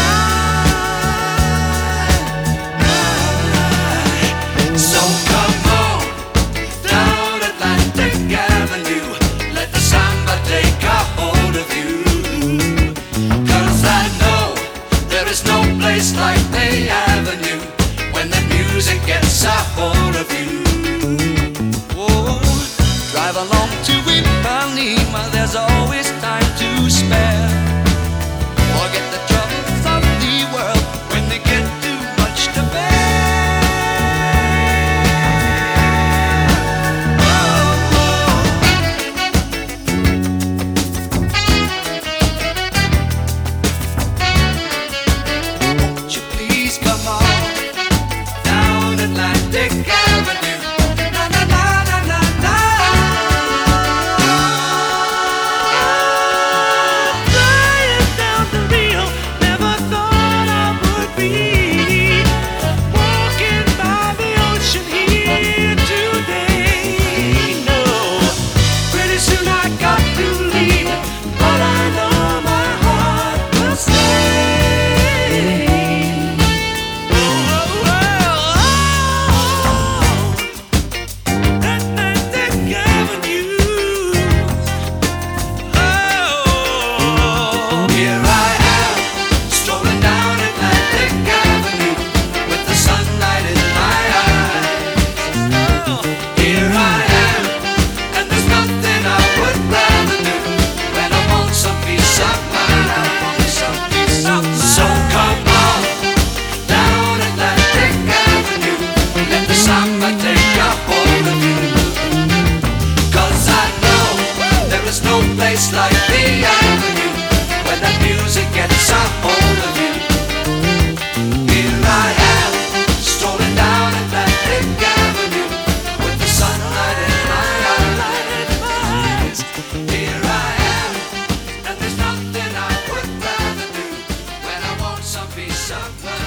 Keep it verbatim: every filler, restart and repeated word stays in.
So come on down Atlantic Avenue, let the samba take a hold of you. 'Cause I know there is no place like the Avenue when the music gets a hold of you. Oh, drive along to Ipanema, there's always time to spare. Forget the troubles of the world when they get too much to bear. Place like the Avenue when the music gets a hold of you. Here I am, strolling down Atlantic Avenue with the sunlight in my eyes. Here I am, and there's nothing I would rather do when I want some peace of mind.